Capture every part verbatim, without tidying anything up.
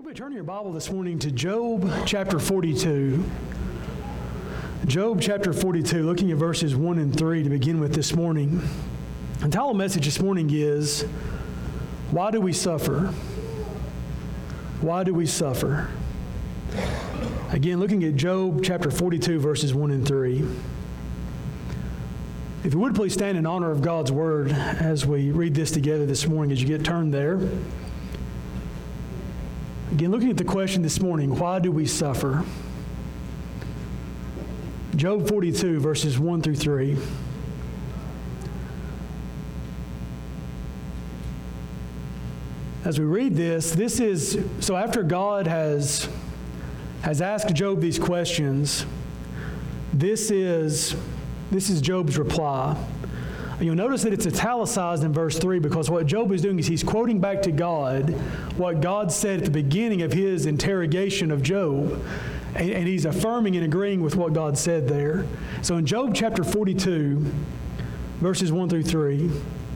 hope you turn your Bible this morning to Job chapter forty-two. Job chapter forty-two, looking at verses one and three to begin with this morning. The title of the message this morning is, Why Do We Suffer? Why do we suffer? Again, looking at Job chapter forty-two, verses one and three. If you would please stand in honor of God's word as we read this together this morning as you get turned there. Again, looking at the question this morning, why do we suffer? Job forty-two, verses one through three. As we read this, this is, so after God has, has asked Job these questions, this is, this is Job's reply. You'll notice that it's italicized in verse three because what Job is doing is he's quoting back to God what God said at the beginning of his interrogation of Job. And, and he's affirming and agreeing with what God said there. So in Job chapter forty-two, verses one through three,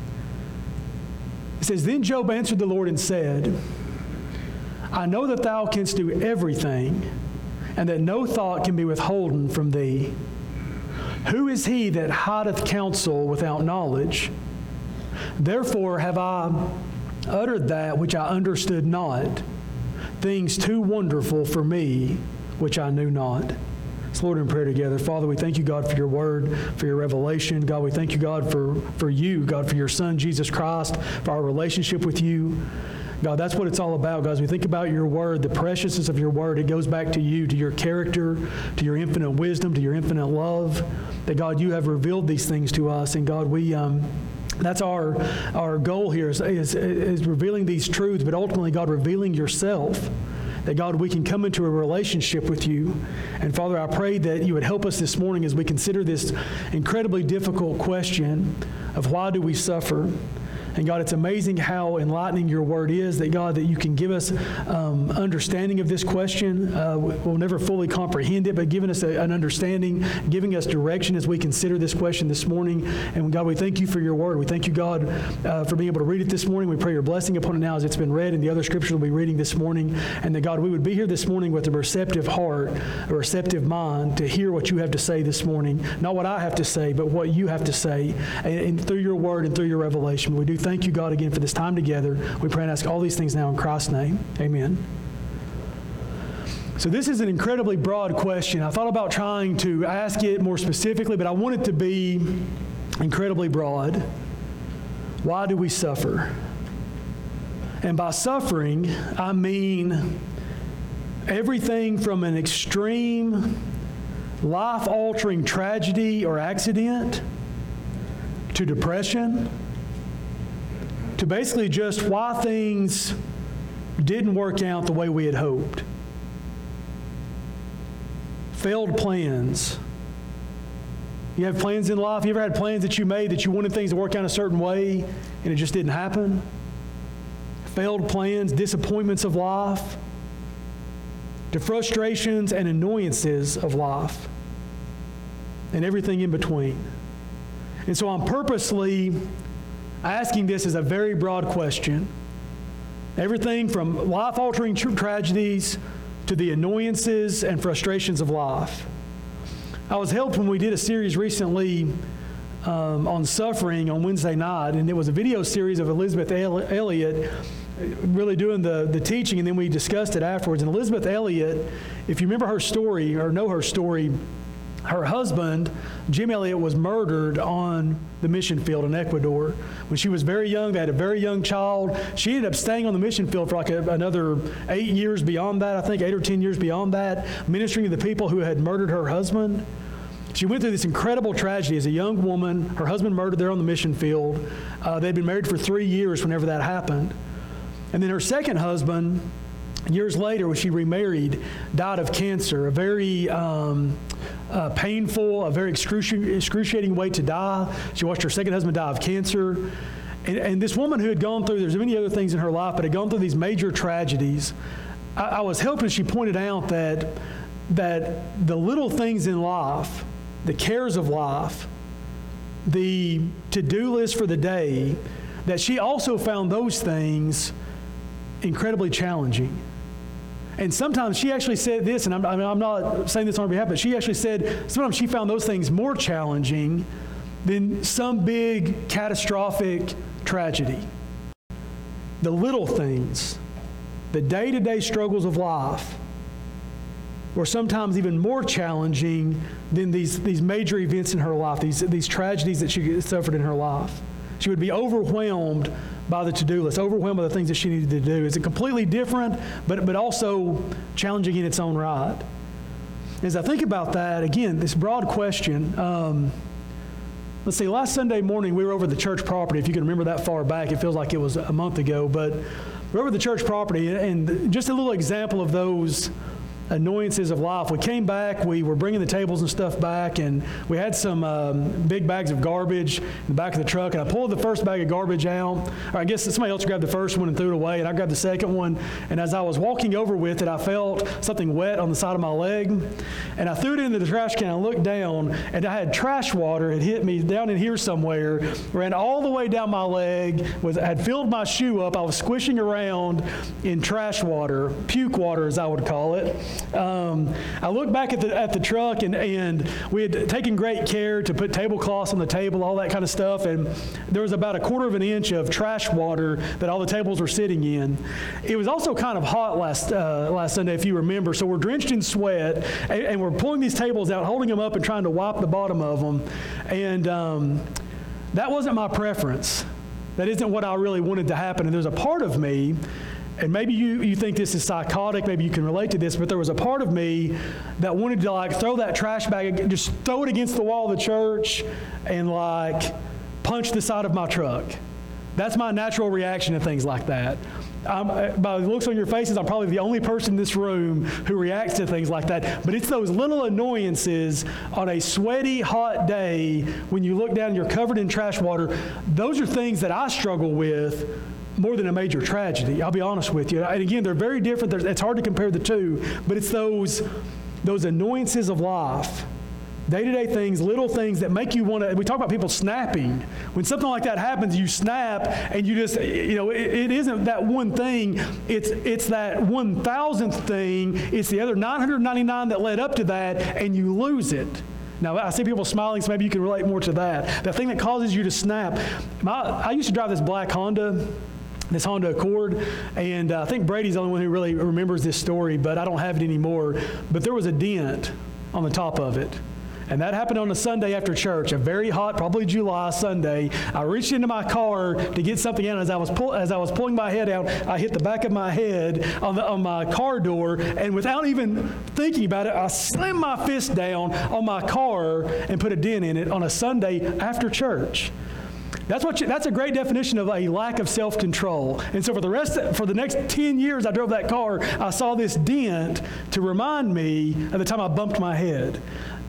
it says, Then Job answered the Lord and said, I know that thou canst do everything, and that no thought can be withholden from thee. Who is he that hideth counsel without knowledge? Therefore have I uttered that which I understood not, things too wonderful for me, which I knew not. Let's Lord in prayer together. Father, we thank you, God, for your word, for your revelation. God, we thank you, God, for, for you, God, for your Son, Jesus Christ, for our relationship with you. God, that's what it's all about, God. As we think about your word, the preciousness of your word, it goes back to you, to your character, to your infinite wisdom, to your infinite love. That, God, you have revealed these things to us. And, God, we... Um, That's our our goal here is, is, is revealing these truths, but ultimately, God, revealing yourself. That, God, we can come into a relationship with you. And, Father, I pray that you would help us this morning as we consider this incredibly difficult question of why do we suffer? And, God, it's amazing how enlightening your word is, that, God, that you can give us um, understanding of this question. Uh, we'll never fully comprehend it, but giving us a, an understanding, giving us direction as we consider this question this morning. And, God, we thank you for your word. We thank you, God, uh, for being able to read it this morning. We pray your blessing upon it now as it's been read, and the other scriptures we'll be reading this morning. And that, God, we would be here this morning with a receptive heart, a receptive mind to hear what you have to say this morning. Not what I have to say, but what you have to say, and, and through your word and through your revelation. We do thank you, God, again for this time together. We pray and ask all these things now in Christ's name. Amen. So this is an incredibly broad question. I thought about trying to ask it more specifically, but I want it to be incredibly broad. Why do we suffer? And by suffering, I mean everything from an extreme, life-altering tragedy or accident to depression, to basically just why things didn't work out the way we had hoped. Failed plans. You have plans in life? You ever had plans that you made that you wanted things to work out a certain way and it just didn't happen? Failed plans, disappointments of life, to frustrations and annoyances of life, and everything in between. And so I'm purposely asking this as a very broad question. Everything from life-altering tra- tragedies to the annoyances and frustrations of life. I was helped when we did a series recently um, on suffering on Wednesday night, and it was a video series of Elisabeth Elliot really doing the, the teaching, and then we discussed it afterwards. And Elisabeth Elliot, if you remember her story or know her story, her husband, Jim Elliot, was murdered on the mission field in Ecuador. When she was very young, they had a very young child. She ended up staying on the mission field for like a, another eight years beyond that, I think, eight or ten years beyond that, ministering to the people who had murdered her husband. She went through this incredible tragedy as a young woman. Her husband murdered there on the mission field. Uh, they'd been married for three years whenever that happened. And then her second husband, years later, when she remarried, died of cancer, a very um, uh, painful, a very excruci- excruciating way to die. She watched her second husband die of cancer. And, and this woman who had gone through, there's many other things in her life, but had gone through these major tragedies. I, I was helping, she pointed out that, that the little things in life, the cares of life, the to-do list for the day, that she also found those things incredibly challenging. And sometimes she actually said this, and I'm, I mean, I'm not saying this on her behalf, but she actually said sometimes she found those things more challenging than some big catastrophic tragedy. The little things, the day-to-day struggles of life, were sometimes even more challenging than these, these major events in her life, these, these tragedies that she suffered in her life. She would be overwhelmed by the to-do list, overwhelmed by the things that she needed to do. It's a completely different, but, but also challenging in its own right. As I think about that, again, this broad question, um, let's see, last Sunday morning we were over the church property. If you can remember that far back, it feels like it was a month ago, but we're over the church property, and just a little example of those annoyances of life. We came back, we were bringing the tables and stuff back, and we had some um, big bags of garbage in the back of the truck, and I pulled the first bag of garbage out, or I guess somebody else grabbed the first one and threw it away, and I grabbed the second one, and as I was walking over with it, I felt something wet on the side of my leg, and I threw it into the trash can. I looked down, and I had trash water. It hit me down in here somewhere, ran all the way down my leg, was had filled my shoe up. I was squishing around in trash water, puke water as I would call it. Um, I looked back at the at the truck, and, and we had taken great care to put tablecloths on the table, all that kind of stuff, and there was about a quarter of an inch of trash water that all the tables were sitting in. It was also kind of hot last uh, last Sunday, if you remember, so we're drenched in sweat, and, and we're pulling these tables out, holding them up and trying to wipe the bottom of them, and um, that wasn't my preference. That isn't what I really wanted to happen, and there's a part of me, and maybe you, you think this is psychotic, maybe you can relate to this, but there was a part of me that wanted to like throw that trash bag, just throw it against the wall of the church and like punch the side of my truck. That's my natural reaction to things like that. I'm, by the looks on your faces, I'm probably the only person in this room who reacts to things like that. But it's those little annoyances on a sweaty, hot day when you look down and you're covered in trash water. Those are things that I struggle with more than a major tragedy, I'll be honest with you. And again, they're very different. There's, it's hard to compare the two, but it's those, those annoyances of life, day-to-day things, little things that make you want to, we talk about people snapping. When something like that happens, you snap, and you just, you know, it, it isn't that one thing, it's it's that one thousandth thing, it's the other nine hundred ninety-nine that led up to that, and you lose it. Now, I see people smiling, so maybe you can relate more to that. The thing that causes you to snap. My, I used to drive this black Honda, this Honda Accord, and uh, I think Brady's the only one who really remembers this story, but I don't have it anymore. But there was a dent on the top of it. And that happened on a Sunday after church, a very hot, probably July Sunday. I reached into my car to get something out. As I was pull, as I was pulling my head out, I hit the back of my head on, the, on my car door, and without even thinking about it, I slammed my fist down on my car and put a dent in it on a Sunday after church. That's what you, that's a great definition of a lack of self-control. And so for the rest, of, for the next ten years I drove that car, I saw this dent to remind me of the time I bumped my head.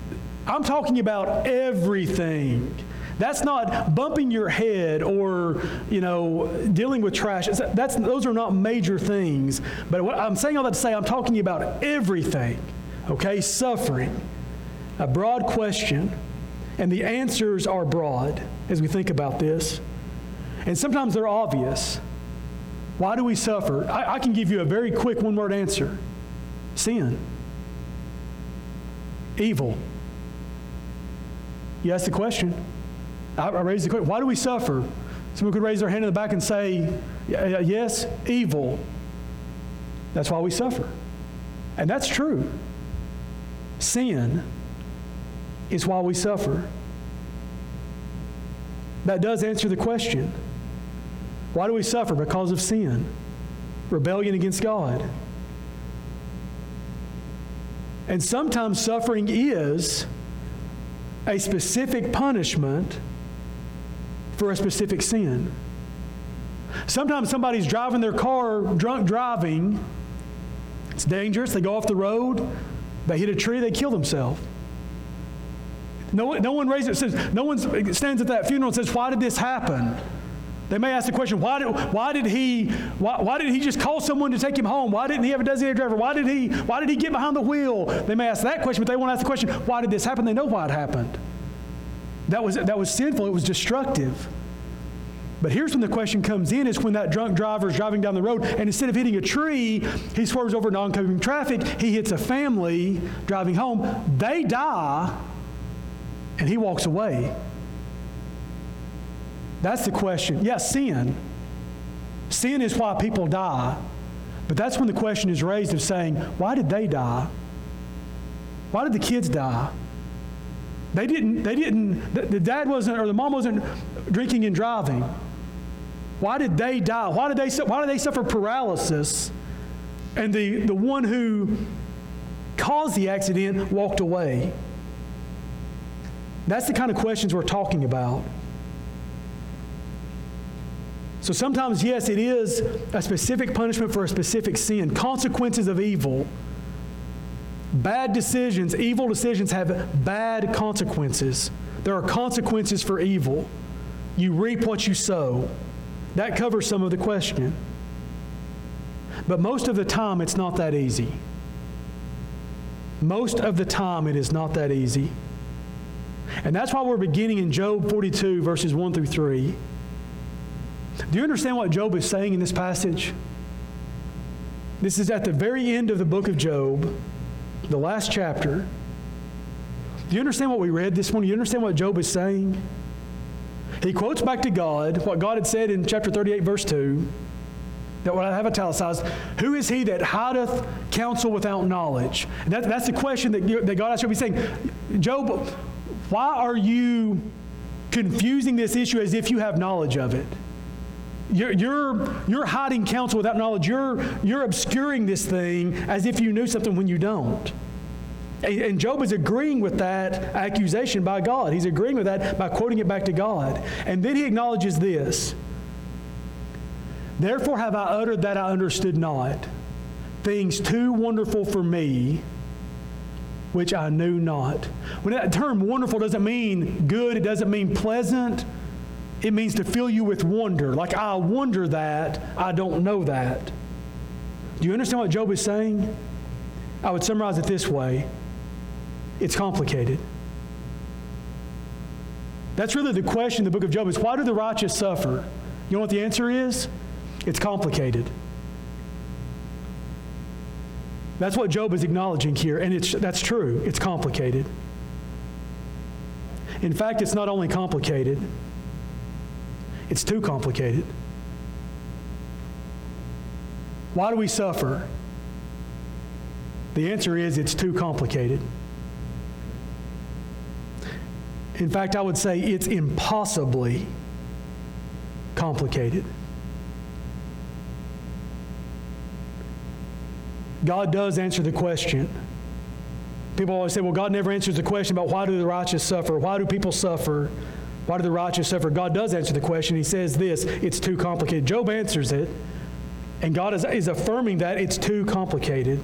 I'm talking about everything. That's not bumping your head or, you know, dealing with trash. That's, those are not major things. But what I'm saying all that to say, I'm talking about everything, okay? Suffering, a broad question, and the answers are broad as we think about this. And sometimes they're obvious. Why do we suffer? I, I can give you a very quick one-word answer. Sin. Evil. You ask the question. I, I raise the question. Why do we suffer? Someone could raise their hand in the back and say, yes, evil. That's why we suffer. And that's true. Sin is why we suffer. That does answer the question. Why do we suffer? Because of sin. Rebellion against God. And sometimes suffering is a specific punishment for a specific sin. Sometimes somebody's driving their car, drunk driving. It's dangerous. They go off the road. They hit a tree. They kill themselves. No, no one raises, says, no one stands at that funeral and says, "Why did this happen?" They may ask the question, why did, why did he why, why did he just call someone to take him home? Why didn't he have a designated driver? Why did he why did he get behind the wheel? They may ask that question, but they won't ask the question, why did this happen? They know why it happened. That was that was sinful. It was destructive. But here's when the question comes in, is when that drunk driver is driving down the road, and instead of hitting a tree, he swerves over oncoming traffic, he hits a family driving home, they die, and he walks away. That's the question. Yes, sin. Sin is why people die. But that's when the question is raised of saying, why did they die? Why did the kids die? They didn't, they didn't, the, the dad wasn't, or the mom wasn't drinking and driving. Why did they die? Why did they, why did they suffer paralysis? And the, the one who caused the accident walked away. That's the kind of questions we're talking about. So sometimes, yes, it is a specific punishment for a specific sin, consequences of evil. Bad decisions, evil decisions have bad consequences. There are consequences for evil. You reap what you sow. That covers some of the question. But most of the time, it's not that easy. Most of the time, it is not that easy. And that's why we're beginning in Job forty-two, verses one through three. Do you understand what Job is saying in this passage? This is at the very end of the book of Job, the last chapter. Do you understand what we read this morning? Do you understand what Job is saying? He quotes back to God what God had said in chapter thirty-eight, verse two, that what I have italicized, who is he that hideth counsel without knowledge? And that, that's the question that, you, that God asked Job. He's saying, Job, why are you confusing this issue as if you have knowledge of it? You're, you're, you're hiding counsel without knowledge. You're, you're obscuring this thing as if you knew something when you don't. And, and Job is agreeing with that accusation by God. He's agreeing with that by quoting it back to God. And then he acknowledges this. Therefore have I uttered that I understood not, things too wonderful for me, which I knew not. When that term wonderful doesn't mean good, it doesn't mean pleasant. It means to fill you with wonder. Like, I wonder that, I don't know that. Do you understand what Job is saying? I would summarize it this way. It's complicated. That's really the question in the book of Job is, why do the righteous suffer? You know what the answer is? It's complicated. That's what Job is acknowledging here, and it's, that's true. It's complicated. In fact, it's not only complicated, it's too complicated. Why do we suffer? The answer is it's too complicated. In fact, I would say it's impossibly complicated. God does answer the question. People always say, well, God never answers the question about why do the righteous suffer? Why do people suffer? Why do the righteous suffer? God does answer the question. He says this, it's too complicated. Job answers it, and God is, is affirming that it's too complicated.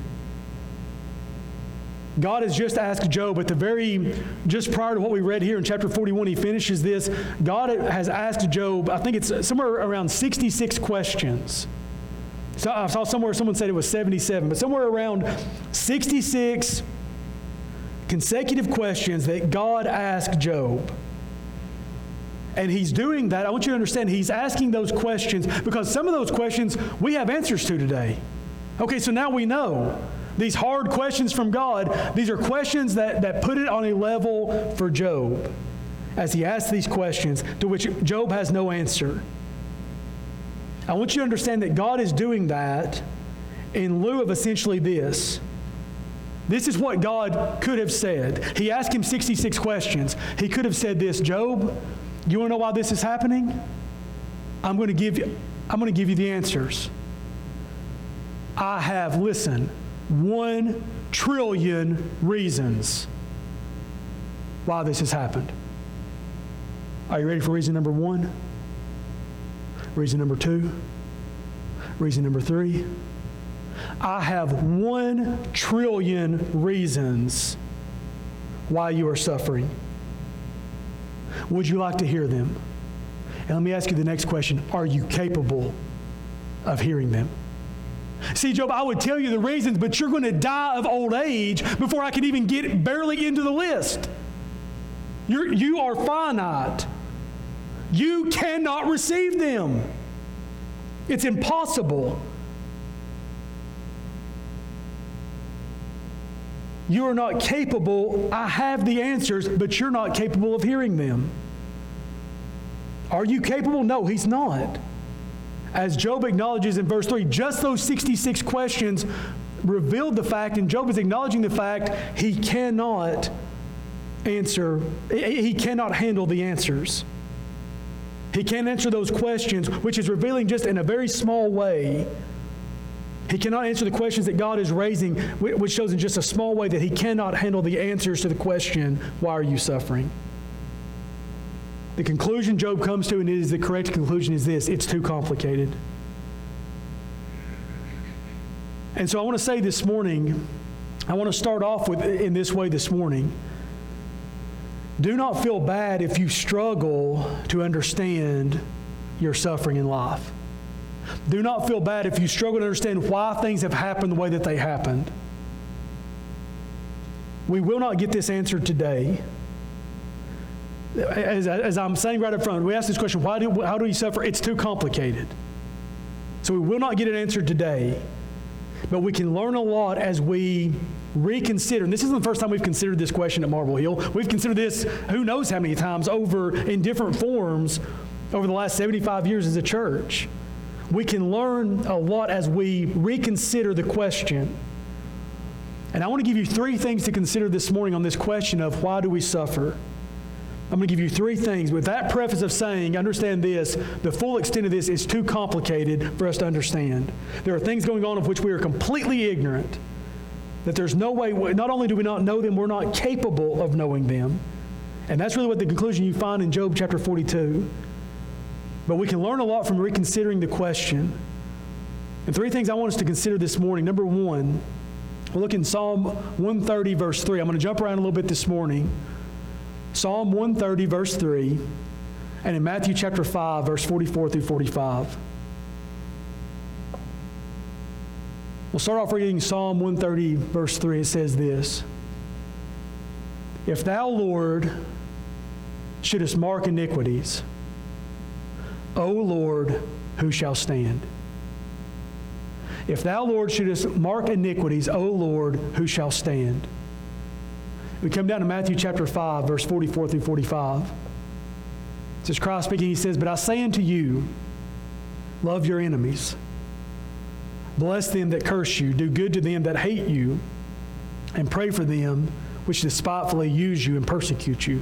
God has just asked Job at the very, just prior to what we read here in chapter forty-one, he finishes this. God has asked Job, I think it's somewhere around sixty-six questions. So I saw somewhere someone said it was seventy-seven, but somewhere around sixty-six consecutive questions that God asked Job. And he's doing that. I want you to understand he's asking those questions because some of those questions we have answers to today. Okay, so now we know. These hard questions from God, these are questions that, that put it on a level for Job as he asks these questions to which Job has no answer. I want you to understand that God is doing that in lieu of essentially this. This is what God could have said. He asked him sixty-six questions. He could have said this, Job, you want to know why this is happening? I'm going to give you, I'm going to give you the answers. I have, listen, one trillion reasons why this has happened. Are you ready for reason number one? Reason number two? Reason number three? I have one trillion reasons why you are suffering. Would you like to hear them? And let me ask you the next question. Are you capable of hearing them? See, Job, I would tell you the reasons, but you're going to die of old age before I can even get barely into the list. You're, you are finite. You cannot receive them. It's impossible. You are not capable. I have the answers, but you're not capable of hearing them. Are you capable? No, he's not. As Job acknowledges in verse three, just those sixty-six questions revealed the fact, and Job is acknowledging the fact he cannot answer, he cannot handle the answers. He can't answer those questions, which is revealing just in a very small way. He cannot answer the questions that God is raising, which shows in just a small way that he cannot handle the answers to the question, why are you suffering? The conclusion Job comes to, and it is the correct conclusion, is this: it's too complicated. And so I want to say this morning, I want to start off with in this way this morning. Do not feel bad if you struggle to understand your suffering in life. Do not feel bad if you struggle to understand why things have happened the way that they happened. We will not get this answered today. As, as I'm saying right up front, we ask this question, why do, how do you suffer? It's too complicated. So we will not get it answered today. But we can learn a lot as we reconsider. And this isn't the first time we've considered this question at Marble Hill. We've considered this who knows how many times over in different forms over the last seventy-five years as a church. We can learn a lot as we reconsider the question. And I want to give you three things to consider this morning on this question of why do we suffer? I'm going to give you three things. With that preface of saying, understand this, the full extent of this is too complicated for us to understand. There are things going on of which we are completely ignorant, that there's no way, not only do we not know them, we're not capable of knowing them. And that's really what the conclusion you find in Job chapter forty-two. But we can learn a lot from reconsidering the question. And three things I want us to consider this morning. Number one, we'll look in Psalm one thirty, verse three. I'm going to jump around a little bit this morning. Psalm one thirty, verse three, and in Matthew chapter five, verse forty-four through forty-five. We'll start off reading Psalm one thirty, verse three. It says this: If thou, Lord, shouldest mark iniquities, O Lord, who shall stand? If thou, Lord, shouldest mark iniquities, O Lord, who shall stand? We come down to Matthew chapter five, verse forty-four through forty-five. It says, Christ speaking, he says, But I say unto you, love your enemies. Bless them that curse you. Do good to them that hate you. And pray for them which despitefully use you and persecute you.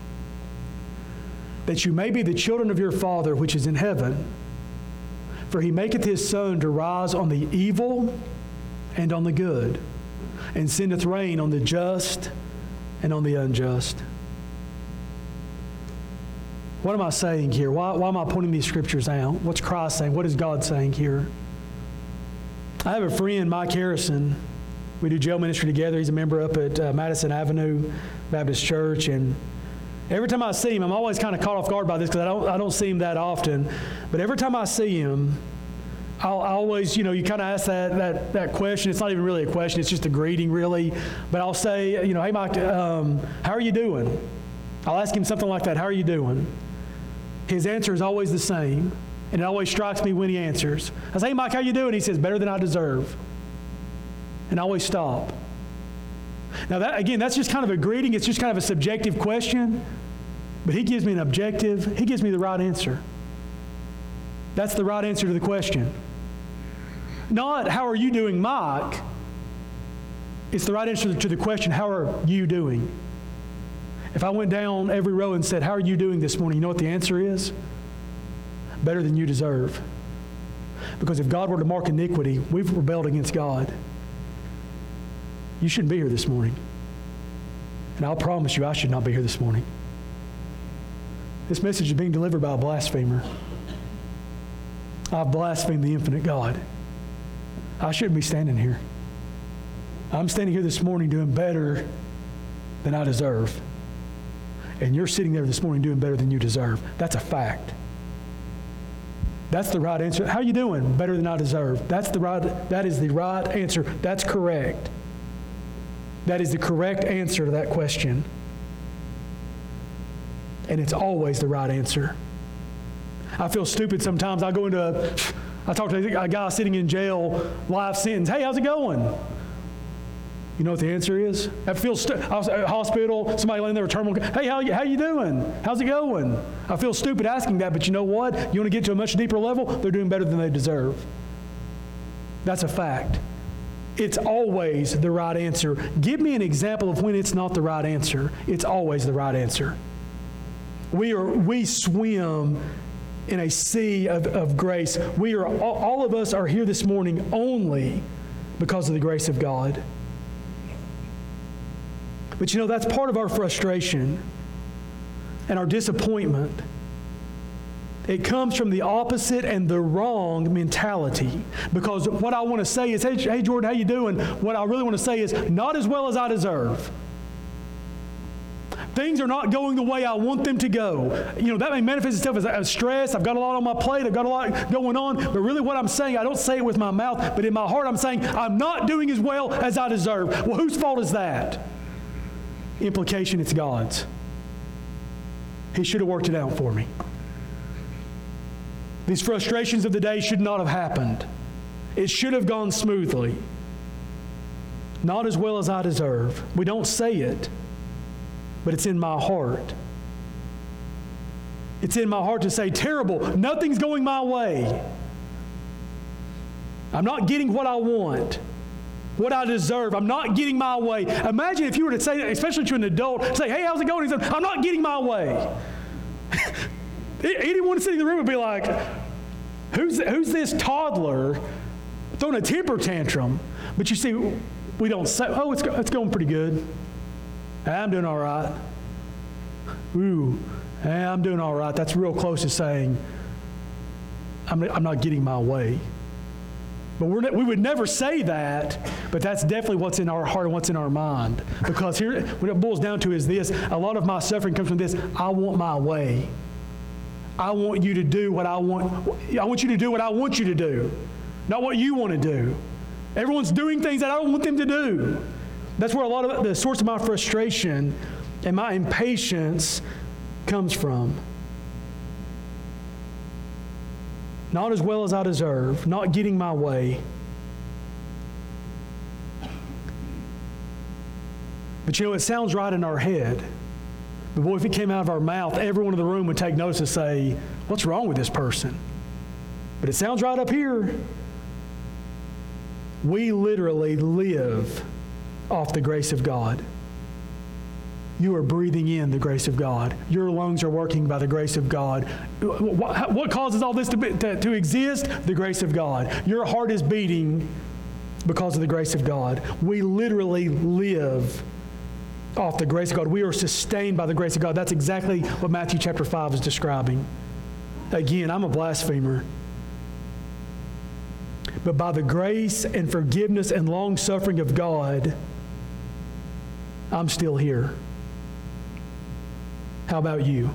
That you may be the children of your Father which is in heaven. For he maketh his sun to rise on the evil and on the good, and sendeth rain on the just and on the unjust. What am I saying here? Why, why am I pointing these scriptures out? What's Christ saying? What is God saying here? I have a friend, Mike Harrison. We do jail ministry together. He's a member up at uh, Madison Avenue Baptist Church. And every time I see him, I'm always kind of caught off guard by this because I don't, I don't see him that often. But every time I see him, I'll, I always, you know, you kind of ask that, that that question. It's not even really a question. It's just a greeting, really. But I'll say, you know, hey, Mike, um, how are you doing? I'll ask him something like that. How are you doing? His answer is always the same. And it always strikes me when he answers. I say, hey, Mike, how you doing? He says, better than I deserve. And I always stop. Now, that again, that's just kind of a greeting. It's just kind of a subjective question. But he gives me an objective. He gives me the right answer. That's the right answer to the question. Not, how are you doing, Mike? It's the right answer to the question, how are you doing? If I went down every row and said, how are you doing this morning? You know what the answer is? Better than you deserve. Because if God were to mark iniquity, we've rebelled against God. You shouldn't be here this morning. And I'll promise you, I should not be here this morning. This message is being delivered by a blasphemer. I've blasphemed the infinite God. I shouldn't be standing here. I'm standing here this morning doing better than I deserve. And you're sitting there this morning doing better than you deserve. That's a fact. That's the right answer. How are you doing? Better than I deserve. That's the right, that is the right answer. That's correct. That is the correct answer to that question. And it's always the right answer. I feel stupid sometimes. I go into a, I talk to a guy sitting in jail, life sentence. Hey, how's it going? You know what the answer is? I feel stu- I was at a hospital, somebody laying there with terminal. Hey, how you, how you doing? How's it going? I feel stupid asking that, but you know what? You want to get to a much deeper level? They're doing better than they deserve. That's a fact. It's always the right answer. Give me an example of when it's not the right answer. It's always the right answer. We are we swim in a sea of, of grace. We are all, all of us are here this morning only because of the grace of God. But you know, that's part of our frustration and our disappointment. It comes from the opposite and the wrong mentality. Because what I want to say is, hey, hey Jordan, how you doing? What I really want to say is, not as well as I deserve. Things are not going the way I want them to go. You know, that may manifest itself as, as stress. I've got a lot on my plate. I've got a lot going on. But really what I'm saying, I don't say it with my mouth, but in my heart I'm saying, I'm not doing as well as I deserve. Well, whose fault is that? Implication, it's God's. He should have worked it out for me. These frustrations of the day should not have happened. It should have gone smoothly. Not as well as I deserve. We don't say it, but it's in my heart. It's in my heart to say, terrible, nothing's going my way. I'm not getting what I want, what I deserve. I'm not getting my way. Imagine if you were to say that, especially to an adult, say, hey, how's it going? He said, I'm not getting my way. Anyone sitting in the room would be like, who's, who's this toddler throwing a temper tantrum? But you see, we don't say, oh, it's, it's going pretty good. I'm doing all right. Ooh, I'm doing all right. That's real close to saying, I'm, I'm not getting my way. But we're, we would never say that, but that's definitely what's in our heart and what's in our mind. Because here, what it boils down to is this, a lot of my suffering comes from this, I want my way. I want you to do what I want. I want you to do what I want you to do, not what you want to do. Everyone's doing things that I don't want them to do. That's where a lot of the source of my frustration and my impatience comes from. Not as well as I deserve, not getting my way. But you know, it sounds right in our head. But boy, if it came out of our mouth, everyone in the room would take notice and say, what's wrong with this person? But it sounds right up here. We literally live off the grace of God. You are breathing in the grace of God. Your lungs are working by the grace of God. What, what causes all this to, be, to, to exist? The grace of God. Your heart is beating because of the grace of God. We literally live off the grace of God. We are sustained by the grace of God. That's exactly what Matthew chapter five is describing. Again, I'm a blasphemer. But by the grace and forgiveness and long suffering of God, I'm still here. How about you?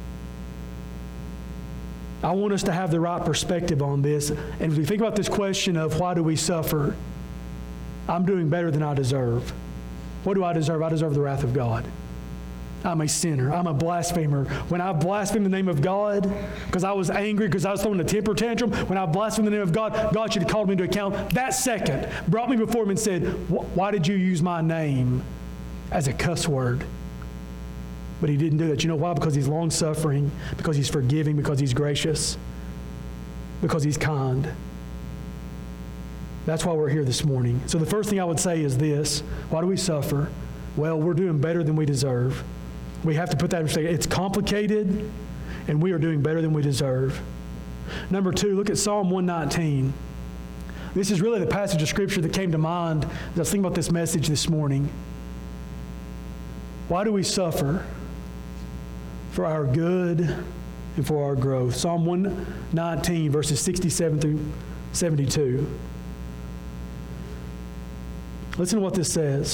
I want us to have the right perspective on this. And if we think about this question of why do we suffer, I'm doing better than I deserve. What do I deserve? I deserve the wrath of God. I'm a sinner. I'm a blasphemer. When I blasphemed the name of God, because I was angry, because I was throwing a temper tantrum, when I blasphemed the name of God, God should have called me to account that second, brought me before him and said, why did you use my name as a cuss word? But he didn't do that. You know why? Because he's long-suffering, because he's forgiving, because he's gracious, because he's kind. That's why we're here this morning. So the first thing I would say is this. Why do we suffer? Well, we're doing better than we deserve. We have to put that in perspective. It's complicated, and we are doing better than we deserve. Number two, look at Psalm one nineteen. This is really the passage of Scripture that came to mind as I was thinking about this message this morning. Why do we suffer? For our good and for our growth. Psalm one nineteen, verses sixty-seven through seventy-two. Listen to what this says.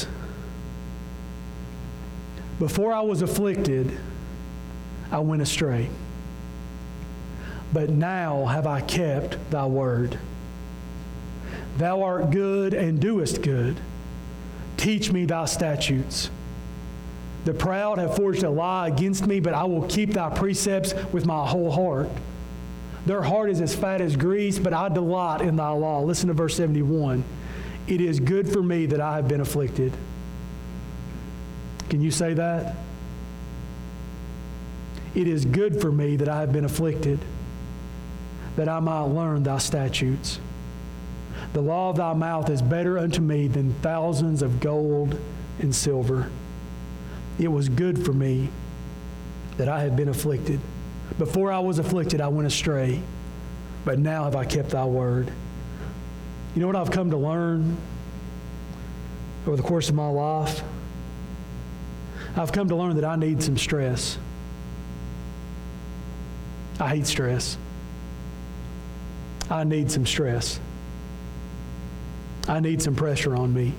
Before I was afflicted, I went astray. But now have I kept thy word. Thou art good and doest good. Teach me thy statutes. The proud have forged a lie against me, but I will keep thy precepts with my whole heart. Their heart is as fat as grease, but I delight in thy law. Listen to verse seventy-one. It is good for me that I have been afflicted. Can you say that? It is good for me that I have been afflicted, that I might learn thy statutes. The law of thy mouth is better unto me than thousands of gold and silver. It was good for me that I have been afflicted. Before I was afflicted, I went astray, but now have I kept thy word. You know what I've come to learn over the course of my life? I've come to learn that I need some stress. I hate stress. I need some stress. I need some pressure on me.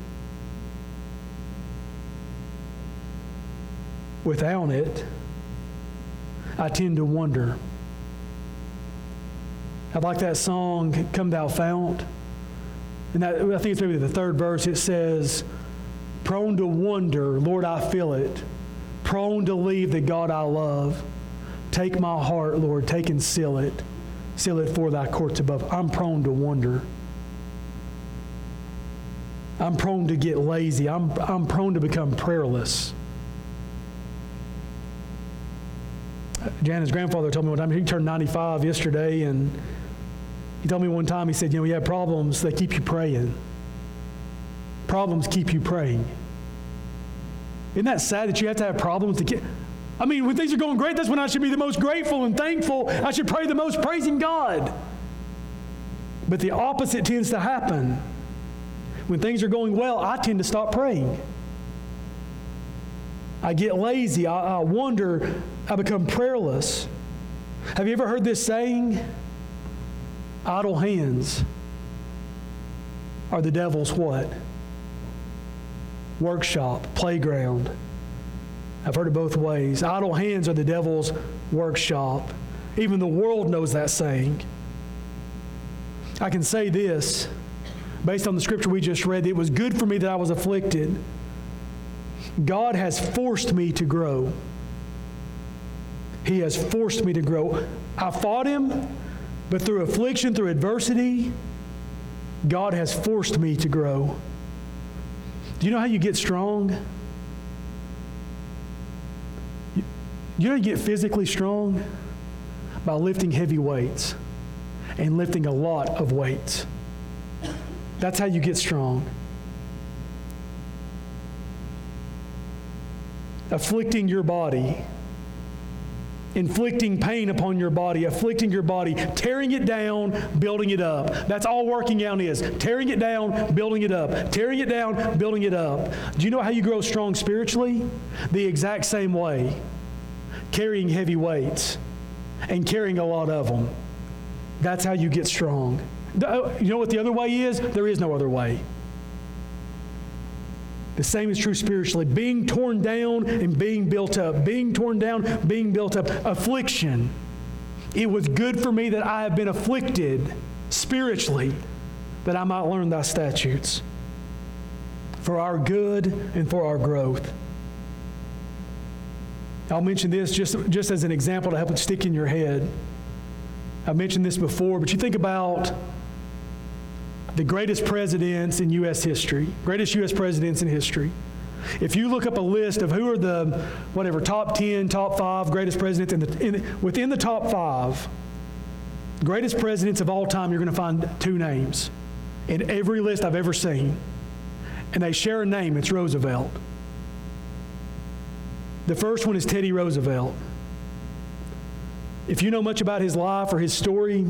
Without it, I tend to wonder. I like that song, Come Thou Fount. And that, I think it's maybe the third verse. It says, prone to wonder, Lord, I feel it. Prone to leave the God I love. Take my heart, Lord, take and seal it. Seal it for thy courts above. I'm prone to wonder. I'm prone to get lazy. I'm, I'm prone to become prayerless. Jana's grandfather told me one time, he turned ninety-five yesterday, and he told me one time, he said, you know, you have problems, they keep you praying. Problems keep you praying. Isn't that sad that you have to have problems to get... I mean, when things are going great, that's when I should be the most grateful and thankful. I should pray the most, praising God. But the opposite tends to happen. When things are going well, I tend to stop praying. I get lazy. I, I wonder. I become prayerless. Have you ever heard this saying? Idle hands are the devil's what? Workshop, playground. I've heard it both ways. Idle hands are the devil's workshop. Even the world knows that saying. I can say this, based on the scripture we just read, it was good for me that I was afflicted. God has forced me to grow. He has forced me to grow. I fought him, but through affliction, through adversity, God has forced me to grow. Do you know how you get strong? You know how you get physically strong? By lifting heavy weights and lifting a lot of weights. That's how you get strong. Afflicting your body, inflicting pain upon your body, afflicting your body, tearing it down, building it up. That's all working out is. Tearing it down, building it up. Tearing it down, building it up. Do you know how you grow strong spiritually? The exact same way. Carrying heavy weights and carrying a lot of them. That's how you get strong. You know what the other way is? There is no other way. The same is true spiritually. Being torn down and being built up. Being torn down, being built up. Affliction. It was good for me that I have been afflicted spiritually, that I might learn thy statutes, for our good and for our growth. I'll mention this just, just as an example to help it stick in your head. I've mentioned this before, but you think about the greatest presidents in U S history, greatest U S presidents in history. If you look up a list of who are the, whatever, top ten, top five greatest presidents, in the, in, within the top five greatest presidents of all time, you're going to find two names in every list I've ever seen. And they share a name. It's Roosevelt. The first one is Teddy Roosevelt. If you know much about his life or his story,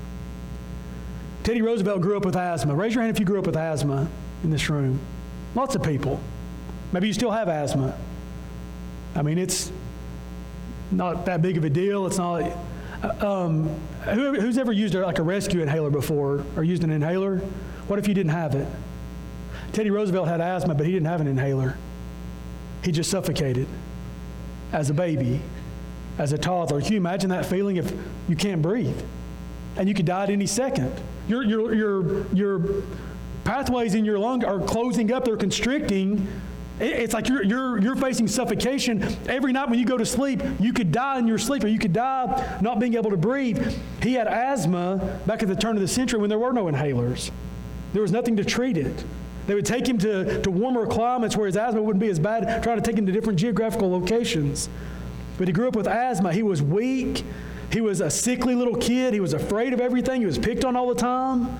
Teddy Roosevelt grew up with asthma. Raise your hand if you grew up with asthma in this room. Lots of people. Maybe you still have asthma. I mean, it's not that big of a deal. It's not. Um, who, who's ever used like a rescue inhaler before or used an inhaler? What if you didn't have it? Teddy Roosevelt had asthma, but he didn't have an inhaler. He just suffocated as a baby, as a toddler. Can you imagine that feeling if you can't breathe? And you could die at any second. Your, your, your, your pathways in your lung are closing up, they're constricting, It's like you're, you're, you're facing suffocation. Every night when you go to sleep, you could die in your sleep, or you could die not being able to breathe. He had asthma back at the turn of the century when there were no inhalers. There was nothing to treat it. They would take him to, to warmer climates where his asthma wouldn't be as bad, trying to take him to different geographical locations. But he grew up with asthma. He was weak. He was a sickly little kid. He was afraid of everything. He was picked on all the time.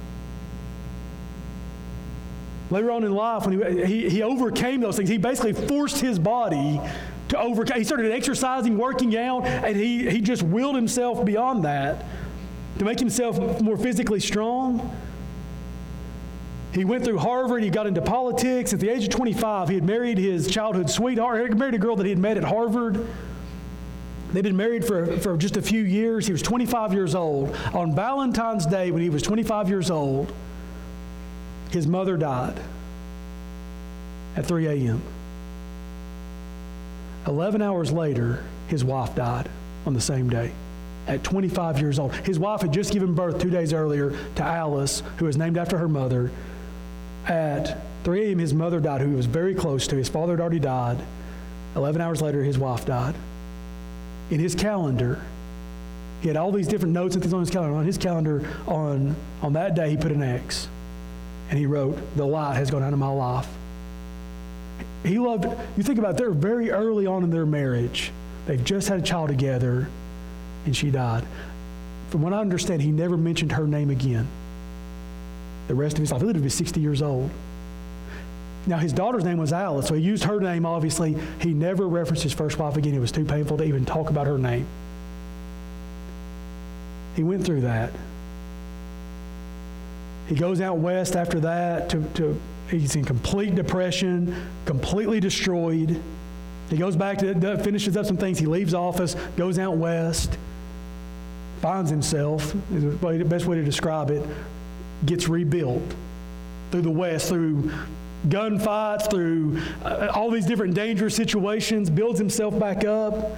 Later on in life, when he, he, he overcame those things, he basically forced his body to overcome. He started exercising, working out, and he, he just willed himself beyond that to make himself more physically strong. He went through Harvard. He got into politics. At the age of twenty-five, he had married his childhood sweetheart. He married a girl that he had met at Harvard. They'd been married for, for just a few years. He was twenty-five years old. On Valentine's Day, when he was twenty-five years old, his mother died at three a.m. Eleven hours later, his wife died on the same day at twenty-five years old. His wife had just given birth two days earlier to Alice, who was named after her mother. At three a.m., his mother died, who he was very close to. His father had already died. Eleven hours later, his wife died. In his calendar, he had all these different notes and things on his calendar. On his calendar, on, on that day, he put an X. And he wrote, "The light has gone out of my life." He loved, you think about it, they're very early on in their marriage. They've just had a child together, and she died. From what I understand, he never mentioned her name again the rest of his life. He lived to be sixty years old. Now, his daughter's name was Alice, so he used her name, obviously. He never referenced his first wife again. It was too painful to even talk about her name. He went through that. He goes out west after that to, to he's in complete depression, completely destroyed. He goes back to, finishes up some things. He leaves office, goes out west, finds himself, is the best way to describe it, gets rebuilt through the west, through gunfights, through uh, all these different dangerous situations, builds himself back up,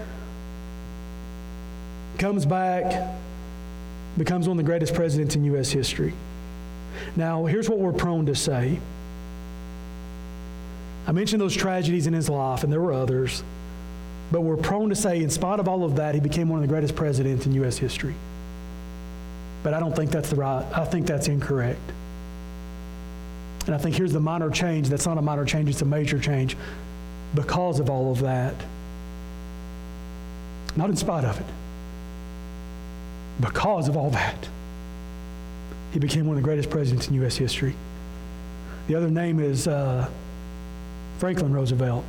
comes back, becomes one of the greatest presidents in U S history. Now, here's what we're prone to say. I mentioned those tragedies in his life, and there were others, but we're prone to say, in spite of all of that, he became one of the greatest presidents in U S history. But I don't think that's the right, I think that's incorrect. And I think here's the minor change. That's not a minor change, it's a major change because of all of that. Not in spite of it. Because of all that, he became one of the greatest presidents in U S history. The other name is uh, Franklin Roosevelt.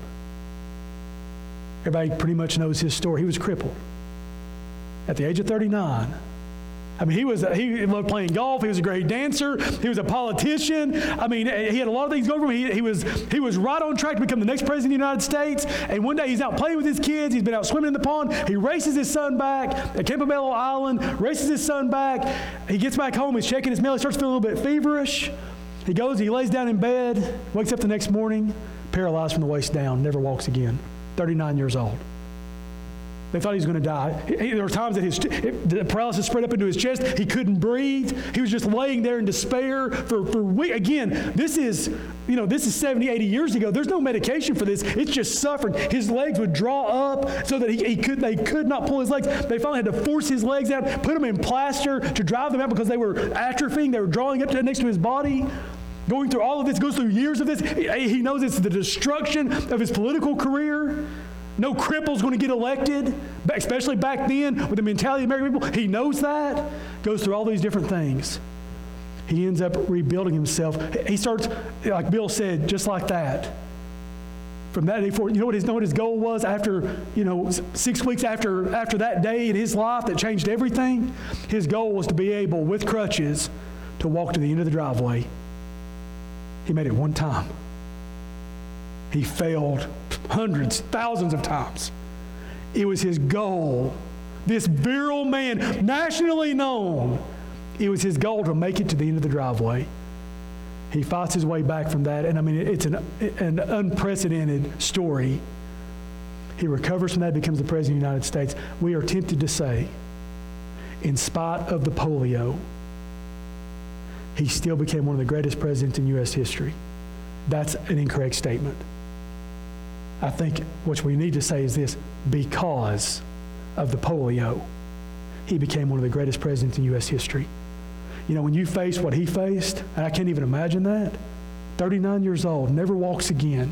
Everybody pretty much knows his story. He was crippled at the age of thirty-nine. I mean, he was he loved playing golf. He was a great dancer. He was a politician. I mean, he had a lot of things going for him. He, he was he was right on track to become the next president of the United States. And one day he's out playing with his kids. He's been out swimming in the pond. He races his son back at Campobello Island, races his son back. He gets back home. He's checking his mail. He starts feeling a little bit feverish. He goes, he lays down in bed, wakes up the next morning, paralyzed from the waist down, never walks again, thirty-nine years old. They thought he was going to die. He, there were times that his the paralysis spread up into his chest. He couldn't breathe. He was just laying there in despair for, for weeks. Again, this is, you know, this is seventy, eighty years ago. There's no medication for this. It's just suffering. His legs would draw up so that he, he could they could not pull his legs. They finally had to force his legs out, put them in plaster to drive them out because they were atrophying. They were drawing up to, next to his body. Going through all of this, goes through years of this. He, he knows it's the destruction of his political career. No cripple's going to get elected, especially back then with the mentality of American people. He knows that. Goes through all these different things. He ends up rebuilding himself. He starts, like Bill said, just like that. From that day forward, you know what his, know what his goal was after, you know, six weeks after, after that day in his life that changed everything? His goal was to be able, with crutches, to walk to the end of the driveway. He made it one time. He failed hundreds, thousands of times. It was his goal. This virile man, nationally known, it was his goal to make it to the end of the driveway. He fights his way back from that, and I mean, it's an, an unprecedented story. He recovers from that, becomes the President of the United States. We are tempted to say, in spite of the polio, he still became one of the greatest presidents in U S history. That's an incorrect statement. I think what we need to say is this: because of the polio, he became one of the greatest presidents in U S history. You know, when you face what he faced, and I can't even imagine that, thirty-nine years old, never walks again.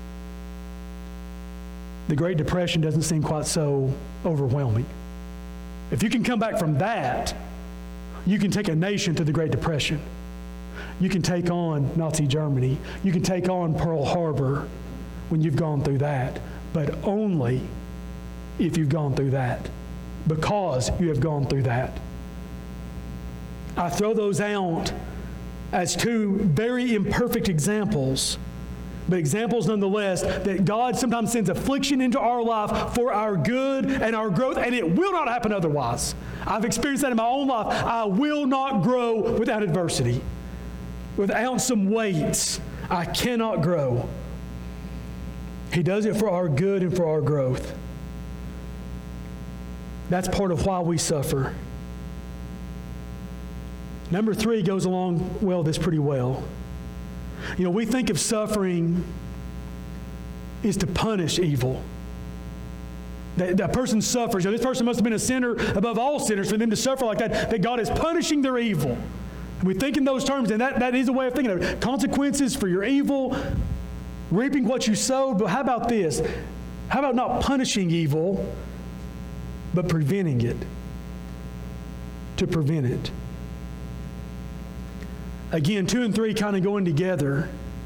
The Great Depression doesn't seem quite so overwhelming. If you can come back from that, you can take a nation through the Great Depression. You can take on Nazi Germany. You can take on Pearl Harbor when you've gone through that, but only if you've gone through that, because you have gone through that. I throw those out as two very imperfect examples, but examples nonetheless, that God sometimes sends affliction into our life for our good and our growth, and it will not happen otherwise. I've experienced that in my own life. I will not grow without adversity. Without some weights, I cannot grow. He does it for our good and for our growth. That's part of why we suffer. Number three goes along well this pretty well. You know, we think of suffering is to punish evil. That, that person suffers. You know, this person must have been a sinner above all sinners for them to suffer like that, that God is punishing their evil. And we think in those terms, and that, that is a way of thinking of it. Consequences for your evil, reaping what you sowed. But how about this? How about not punishing evil, but preventing it? To prevent it. Again, two and three kind of going together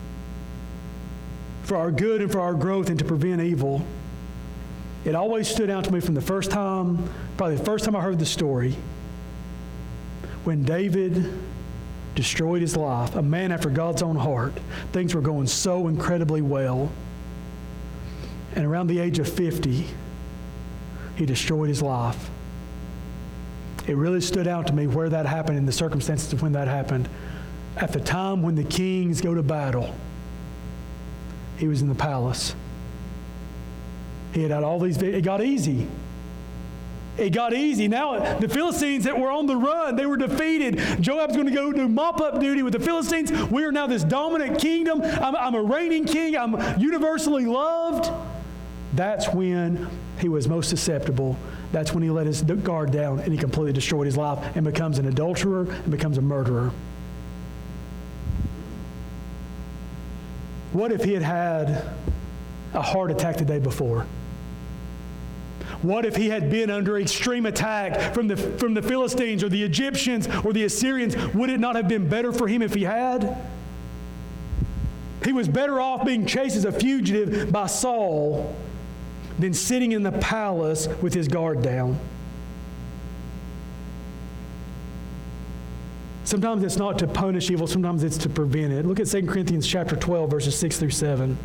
for our good and for our growth and to prevent evil. It always stood out to me from the first time, probably the first time I heard the story, when David destroyed his life, a man after God's own heart. Things were going so incredibly well. And around the age of fifty, he destroyed his life. It really stood out to me where that happened and the circumstances of when that happened. At the time when the kings go to battle, he was in the palace. He had had all these, it got easy. It got easy. Now, the Philistines that were on the run, they were defeated. Joab's going to go do mop-up duty with the Philistines. We are now this dominant kingdom. I'm, I'm a reigning king. I'm universally loved. That's when he was most susceptible. That's when he let his guard down and he completely destroyed his life and becomes an adulterer and becomes a murderer. What if he had had a heart attack the day before? What if he had been under extreme attack from the, from the Philistines or the Egyptians or the Assyrians? Would it not have been better for him if he had? He was better off being chased as a fugitive by Saul than sitting in the palace with his guard down. Sometimes it's not to punish evil, sometimes it's to prevent it. Look at Second Corinthians chapter twelve, verses six through seven.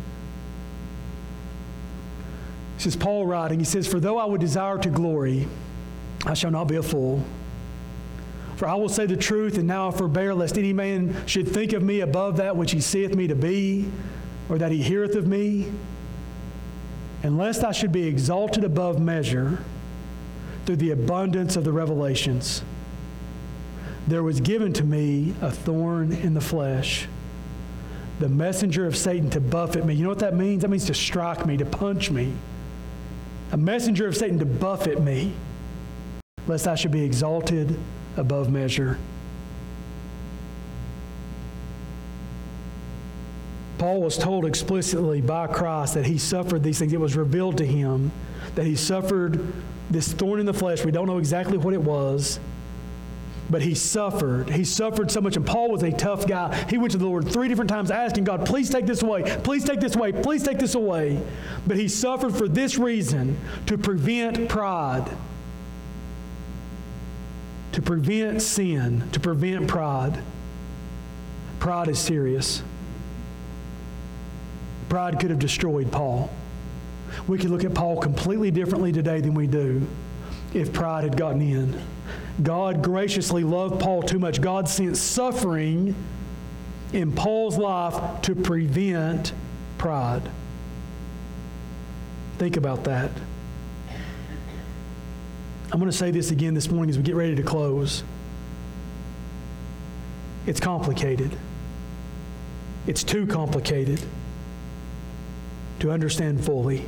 This is Paul writing. He says, "For though I would desire to glory, I shall not be a fool. For I will say the truth, and now I forbear, lest any man should think of me above that which he seeth me to be, or that he heareth of me. And lest I should be exalted above measure through the abundance of the revelations. There was given to me a thorn in the flesh, the messenger of Satan to buffet me." You know what that means? That means to strike me, to punch me. A messenger of Satan to buffet me, lest I should be exalted above measure. Paul was told explicitly by Christ that he suffered these things. It was revealed to him that he suffered this thorn in the flesh. We don't know exactly what it was, but he suffered. He suffered so much, and Paul was a tough guy. He went to the Lord three different times asking God, please take this away, please take this away, please take this away. But he suffered for this reason, to prevent pride, to prevent sin, to prevent pride. Pride is serious. Pride could have destroyed Paul. We could look at Paul completely differently today than we do if pride had gotten in. God graciously loved Paul too much. God sent suffering in Paul's life to prevent pride. Think about that. I'm going to say this again this morning as we get ready to close. It's complicated. It's too complicated to understand fully.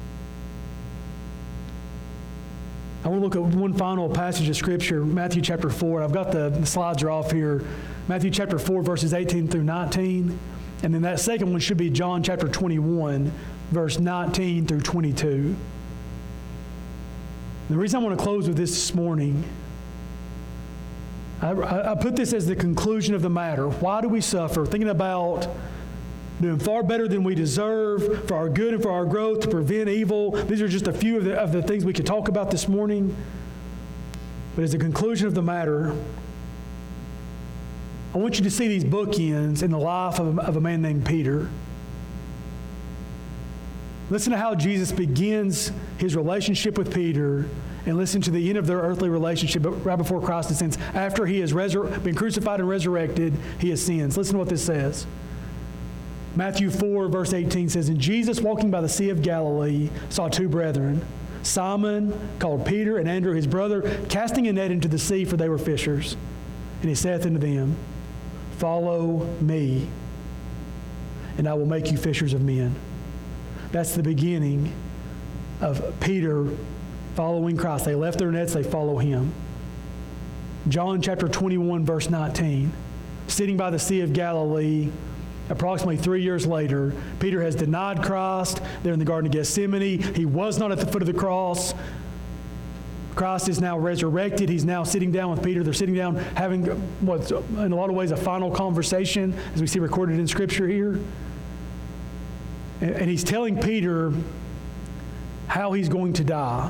I want to look at one final passage of Scripture, Matthew chapter four. I've got the, the slides are off here. Matthew chapter four, verses eighteen through nineteen. And then that second one should be John chapter twenty-one, verse nineteen through twenty-two. The reason I want to close with this this morning, I, I put this as the conclusion of the matter. Why do we suffer? Thinking about doing far better than we deserve for our good and for our growth, to prevent evil. These are just a few of the, of the things we could talk about this morning. But as a conclusion of the matter, I want you to see these bookends in the life of a, of a man named Peter. Listen to how Jesus begins his relationship with Peter, and listen to the end of their earthly relationship right before Christ ascends. After he has resur- been crucified and resurrected, he ascends. Listen to what this says. Matthew four, verse eighteen says, And Jesus, walking by the Sea of Galilee, saw two brethren, Simon, called Peter, and Andrew his brother, casting a net into the sea, for they were fishers. And he saith unto them, Follow me, and I will make you fishers of men. That's the beginning of Peter following Christ. They left their nets, they follow him. John chapter twenty-one, verse nineteen, sitting by the Sea of Galilee, approximately three years later, Peter has denied Christ. They're in the Garden of Gethsemane. He was not at the foot of the cross. Christ is now resurrected. He's now sitting down with Peter. They're sitting down having, what's in a lot of ways, a final conversation, as we see recorded in Scripture here. And, and he's telling Peter how he's going to die.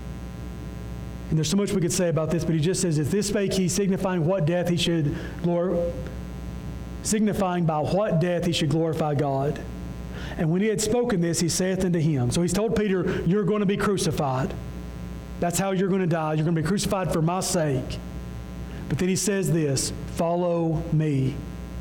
And there's so much we could say about this, but he just says, If this spake he, signifying what death he should glorify, signifying by what death he should glorify God. And when he had spoken this, he saith unto him. So he's told Peter, you're going to be crucified. That's how you're going to die. You're going to be crucified for my sake. But then he says this, follow me.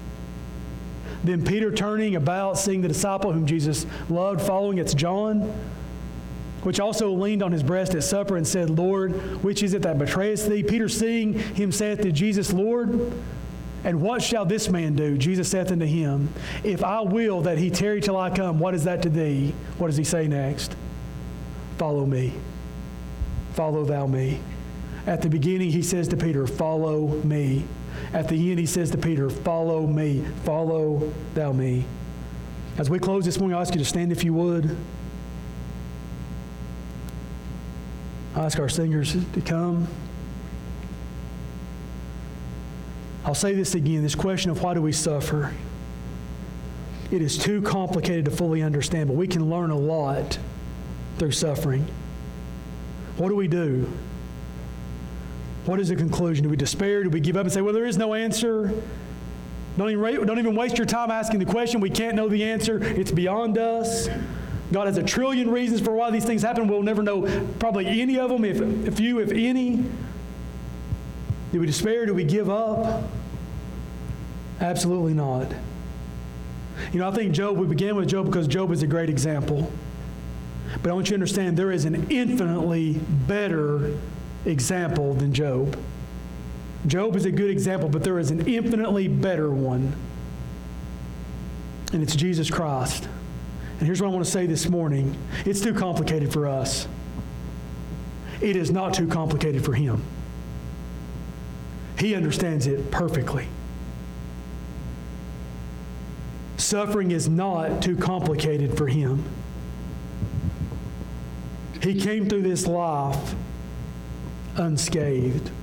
Then Peter, turning about, seeing the disciple whom Jesus loved following, it's John, which also leaned on his breast at supper and said, Lord, which is it that betrayest thee? Peter, seeing him, saith to Jesus, Lord, and what shall this man do? Jesus saith unto him, If I will that he tarry till I come, what is that to thee? What does he say next? Follow me. Follow thou me. At the beginning, he says to Peter, follow me. At the end, he says to Peter, follow me. Follow thou me. As we close this morning, I ask you to stand if you would. I ask our singers to come. I'll say this again, this question of why do we suffer? It is too complicated to fully understand, but we can learn a lot through suffering. What do we do? What is the conclusion? Do we despair? Do we give up and say, well, there is no answer? Don't even, don't even waste your time asking the question. We can't know the answer. It's beyond us. God has a trillion reasons for why these things happen. We'll never know probably any of them, if, if few, if any. Do we despair? Do we give up? Absolutely not. You know, I think Job, we began with Job because Job is a great example. But I want you to understand there is an infinitely better example than Job. Job is a good example, but there is an infinitely better one. And it's Jesus Christ. And here's what I want to say this morning. It's too complicated for us. It is not too complicated for him. He understands it perfectly. Suffering is not too complicated for him. He came through this life unscathed.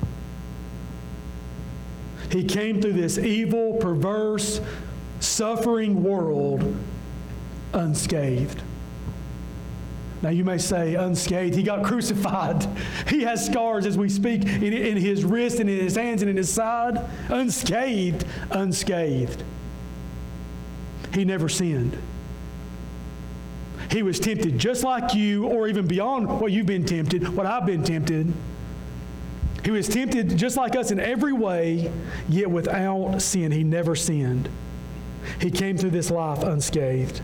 He came through this evil, perverse, suffering world unscathed. Now you may say, unscathed. He got crucified. He has scars as we speak in, in his wrist and in his hands and in his side. Unscathed, unscathed. He never sinned. He was tempted just like you, or even beyond what you've been tempted, what I've been tempted. He was tempted just like us in every way, yet without sin. He never sinned. He came through this life unscathed.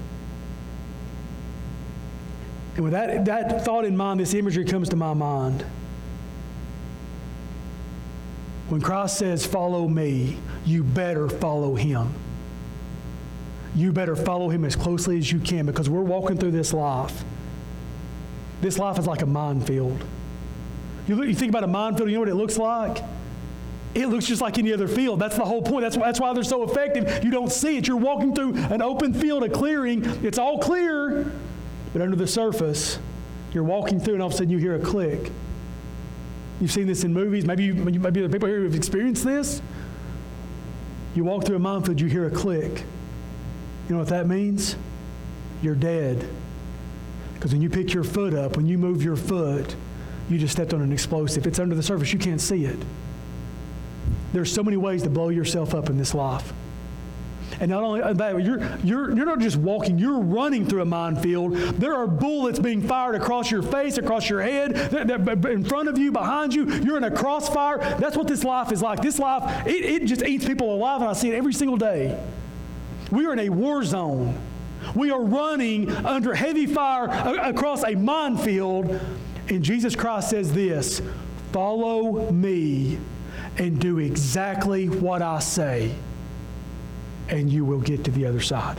And with that, that thought in mind, this imagery comes to my mind. When Christ says, follow me, you better follow him. you better follow him as closely as you can, because we're walking through this life. This life is like a minefield. You, look, you think about a minefield, you know what it looks like? It looks just like any other field. That's the whole point. That's why, that's why they're so effective. You don't see it. You're walking through an open field, a clearing. It's all clear, but under the surface, you're walking through and all of a sudden you hear a click. You've seen this in movies. Maybe, you, maybe there are people here who have experienced this. You walk through a minefield, you hear a click. You know what that means? You're dead. Because when you pick your foot up, when you move your foot, you just stepped on an explosive. It's under the surface. You can't see it. There's so many ways to blow yourself up in this life. And not only that, you're, you're, you're not just walking, you're running through a minefield. There are bullets being fired across your face, across your head, in front of you, behind you. You're in a crossfire. That's what this life is like. This life, it, it just eats people alive, and I see it every single day. We are in a war zone. We are running under heavy fire across a minefield, and Jesus Christ says this, follow me and do exactly what I say, and you will get to the other side.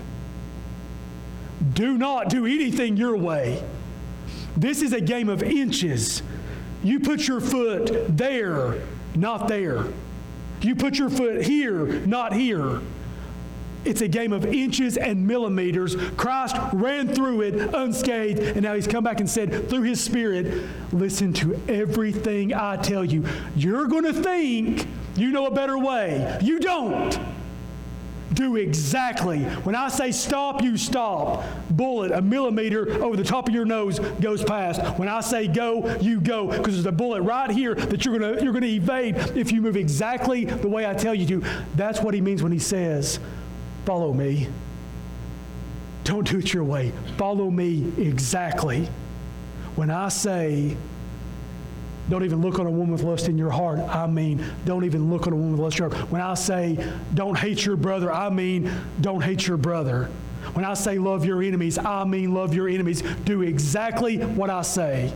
Do not do anything your way. This is a game of inches. You put your foot there, not there. You put your foot here, not here. It's a game of inches and millimeters. Christ ran through it unscathed, and now he's come back and said through his Spirit, listen to everything I tell you. You're going to think you know a better way. You don't. Do exactly. When I say stop, you stop. Bullet a millimeter over the top of your nose goes past. When I say go, you go, because there's a bullet right here that you're going to you're going to evade if you move exactly the way I tell you to. That's what he means when he says, follow me. Don't do it your way. Follow me exactly. When I say, don't even look on a woman with lust in your heart, I mean, don't even look on a woman with lust in your heart. When I say, don't hate your brother, I mean, don't hate your brother. When I say love your enemies, I mean love your enemies. Do exactly what I say.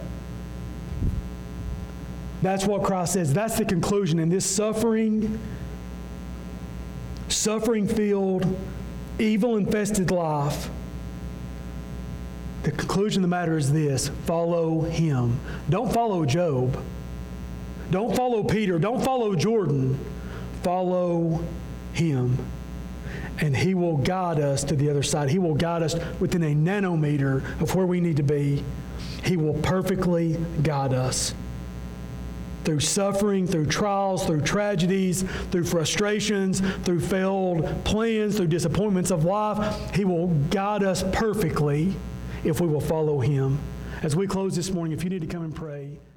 That's what Christ says. That's the conclusion in this suffering, suffering-filled, evil-infested life. The conclusion of the matter is this: follow him. Don't follow Job. Don't follow Peter. Don't follow Jordan. Follow him. And he will guide us to the other side. He will guide us within a nanometer of where we need to be. He will perfectly guide us. Through suffering, through trials, through tragedies, through frustrations, through failed plans, through disappointments of life, he will guide us perfectly if we will follow him. As we close this morning, if you need to come and pray,